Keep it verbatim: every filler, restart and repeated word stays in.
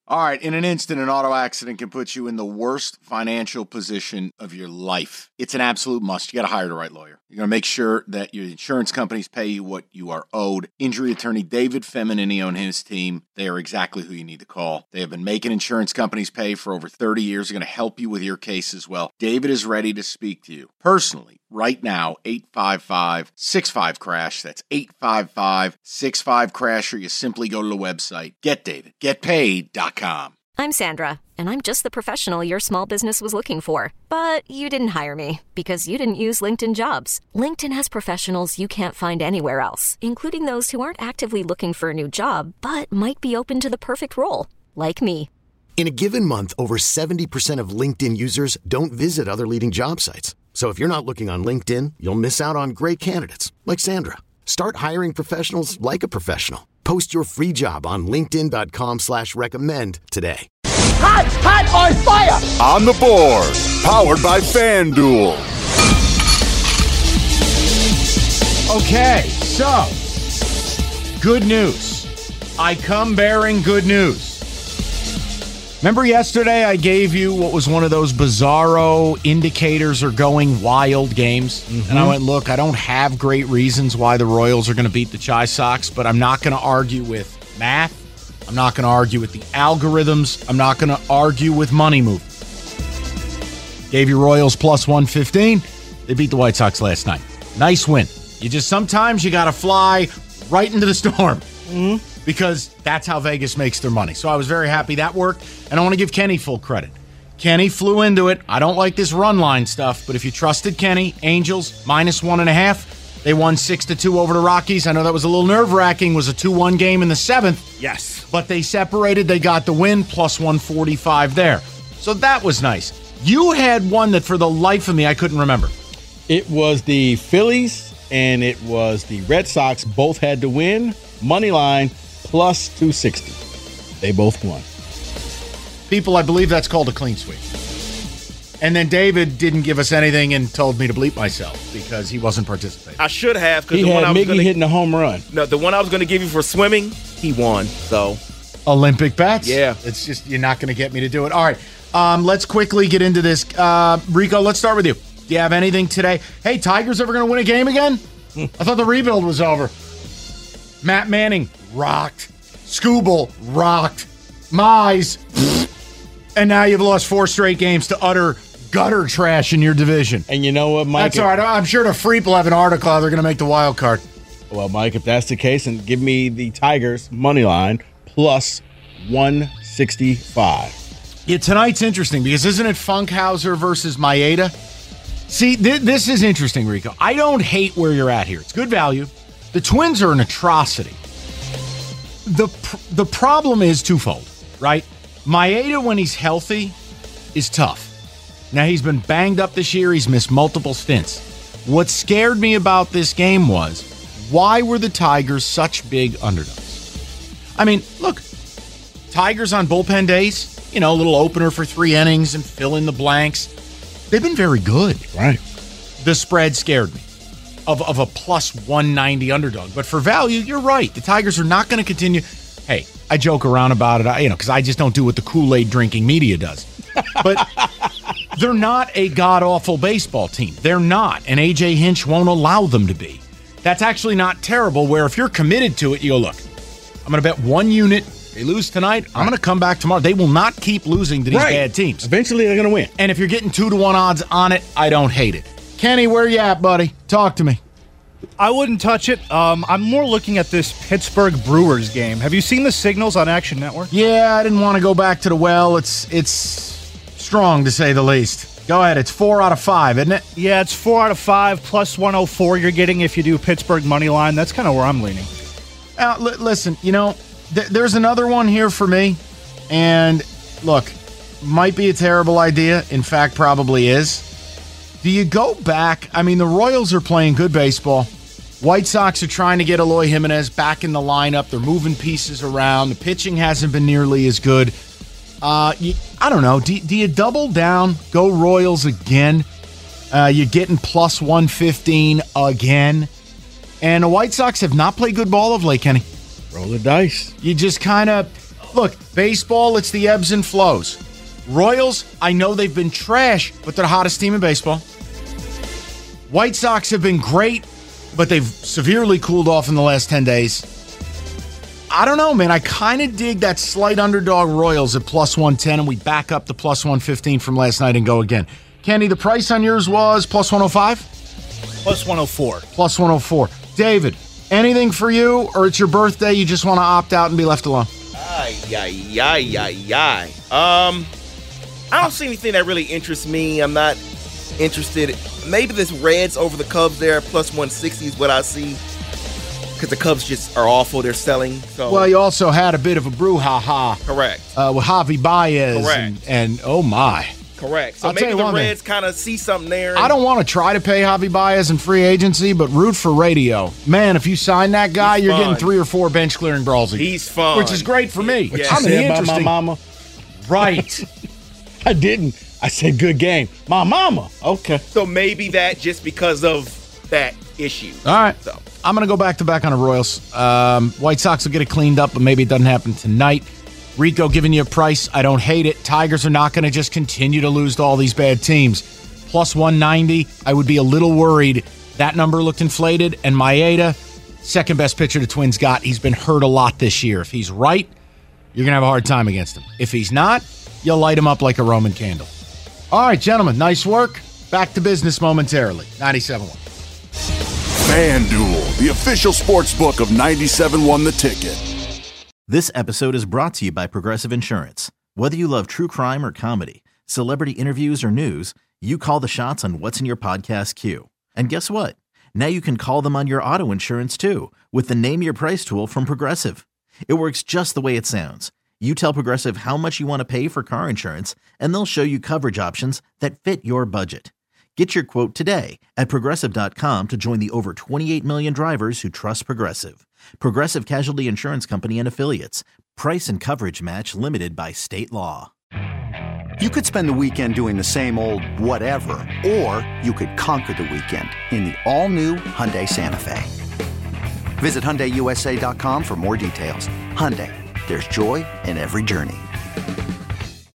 All right, in an instant, an auto accident can put you in the worst financial position of your life. It's an absolute must. You got to hire the right lawyer. You're going to make sure that your insurance companies pay you what you are owed. Injury attorney David Feminini and his team, they are exactly who you need to call. They have been making insurance companies pay for over thirty years. They're going to help you with your case as well. David is ready to speak to you personally right now. eight five five, six five, crash. That's eight five five, six five, crash, or you simply go to the website get david get paid dot com. I'm Sandra, and I'm just the professional your small business was looking for. But you didn't hire me because you didn't use LinkedIn Jobs. LinkedIn has professionals you can't find anywhere else, including those who aren't actively looking for a new job, but might be open to the perfect role, like me. In a given month, over seventy percent of LinkedIn users don't visit other leading job sites. So if you're not looking on LinkedIn, you'll miss out on great candidates like Sandra. Start hiring professionals like a professional. Post your free job on linkedin dot com slash recommend today. Hot, hot on fire! On the board, powered by FanDuel. Okay, so, good news. I come bearing good news. Remember yesterday I gave you what was one of those bizarro indicators are going wild games? Mm-hmm. And I went, look, I don't have great reasons why the Royals are going to beat the Chi Sox, but I'm not going to argue with math. I'm not going to argue with the algorithms. I'm not going to argue with money movement. Gave you Royals plus one fifteen. They beat the White Sox last night. Nice win. You just sometimes you got to fly right into the storm. Mm-hmm. Because that's how Vegas makes their money. So I was very happy that worked. And I want to give Kenny full credit. Kenny flew into it. I don't like this run line stuff, but if you trusted Kenny, Angels, minus one and a half. They won six to two over the Rockies. I know that was a little nerve-wracking. It was a two one game in the seventh. Yes. But they separated. They got the win, plus one forty-five there. So that was nice. You had one that for the life of me, I couldn't remember. It was the Phillies and it was the Red Sox. Both had to win. Money line. Plus two sixty. They both won. People, I believe that's called a clean sweep. And then David didn't give us anything and told me to bleep myself because he wasn't participating. I should have. He the had one I was Miggy gonna, hitting a home run. No, the one I was going to give you for swimming, he won. So Olympic bets? Yeah. It's just, you're not going to get me to do it. All right. Um, let's quickly get into this. Uh, Rico, let's start with you. Do you have anything today? Hey, Tigers ever going to win a game again? I thought the rebuild was over. Matt Manning rocked. Scooble rocked. Mize. And now you've lost four straight games to utter gutter trash in your division. And you know what, Mike? That's all right. I'm sure the Freep will have an article how they're going to make the wild card. Well, Mike, if that's the case, then give me the Tigers money line plus one sixty-five. Yeah, tonight's interesting because isn't it Funkhauser versus Maeda? See, th- this is interesting, Rico. I don't hate where you're at here. It's good value. The Twins are an atrocity. The pr- the problem is twofold, right? Maeda, when he's healthy, is tough. Now, he's been banged up this year. He's missed multiple stints. What scared me about this game was, why were the Tigers such big underdogs? I mean, look, Tigers on bullpen days, you know, a little opener for three innings and fill in the blanks. They've been very good. Right. The spread scared me. Of, of a plus one ninety underdog. But for value, you're right. The Tigers are not going to continue. Hey, I joke around about it, you know, because I just don't do what the Kool-Aid drinking media does. But they're not a god-awful baseball team. They're not. And A J Hinch won't allow them to be. That's actually not terrible, where if you're committed to it, you go, look, I'm going to bet one unit. They lose tonight, I'm going to come back tomorrow. They will not keep losing to these right. bad teams. Eventually, they're going to win. And if you're getting two to one odds on it, I don't hate it. Kenny, where you at, buddy? Talk to me. I wouldn't touch it. Um, I'm more looking at this Pittsburgh Brewers game. Have you seen the signals on Action Network? Yeah, I didn't want to go back to the well. It's it's strong, to say the least. Go ahead. It's four out of five, isn't it? Yeah, it's four out of five, plus one oh four you're getting if you do Pittsburgh money line. That's kind of where I'm leaning. Uh, l- listen, you know, th- there's another one here for me. And, look, might be a terrible idea. In fact, probably is. Do you go back? I mean, the Royals are playing good baseball. White Sox are trying to get Eloy Jimenez back in the lineup. They're moving pieces around. The pitching hasn't been nearly as good. Uh, you, I don't know. Do, do you double down, go Royals again? Uh, you're getting plus one fifteen again. And the White Sox have not played good ball of late, Kenny. Roll the dice. You just kind of... Look, baseball, it's the ebbs and flows. Royals, I know they've been trash, but they're the hottest team in baseball. White Sox have been great, but they've severely cooled off in the last ten days. I don't know, man. I kind of dig that slight underdog Royals at plus one ten, and we back up to plus one fifteen from last night and go again. Kenny, the price on yours was plus one oh five? Plus one oh four. Plus one oh four. David, anything for you, or it's your birthday, you just want to opt out and be left alone? Ay, ay, ay, ay, ay. Um, I don't see anything that really interests me. I'm not interested. Maybe this Reds over the Cubs there, plus one sixty is what I see. Because the Cubs just are awful. They're selling. So. Well, you also had a bit of a brouhaha. Correct. Uh, with Javi Baez. Correct. And, and oh, my. Correct. So I'll tell maybe you the one Reds kind of see something there. And I don't want to try to pay Javi Baez in free agency, but root for radio. Man, if you sign that guy, He's you're fun. getting three or four bench clearing brawls. He's fun. Which is great for me. Yeah. I'm Say the about my interesting. mama. Right. I didn't. I said good game. My mama. Okay. So maybe that just because of that issue. All right. So. I'm going to go back to back on the Royals. Um, White Sox will get it cleaned up, but maybe it doesn't happen tonight. Rico giving you a price. I don't hate it. Tigers are not going to just continue to lose to all these bad teams. Plus one ninety, I would be a little worried. That number looked inflated. And Maeda, second best pitcher the Twins got. He's been hurt a lot this year. If he's right, you're going to have a hard time against him. If he's not, you'll light him up like a Roman candle. All right, gentlemen, nice work. Back to business momentarily. ninety-seven point one. FanDuel, the official sports book of ninety-seven point one The Ticket. This episode is brought to you by Progressive Insurance. Whether you love true crime or comedy, celebrity interviews or news, you call the shots on what's in your podcast queue. And guess what? Now you can call them on your auto insurance too with the Name Your Price tool from Progressive. It works just the way it sounds. You tell Progressive how much you want to pay for car insurance, and they'll show you coverage options that fit your budget. Get your quote today at Progressive dot com to join the over twenty-eight million drivers who trust Progressive. Progressive Casualty Insurance Company and Affiliates. Price and coverage match limited by state law. You could spend the weekend doing the same old whatever, or you could conquer the weekend in the all-new Hyundai Santa Fe. Visit Hyundai U S A dot com for more details. Hyundai, there's joy in every journey.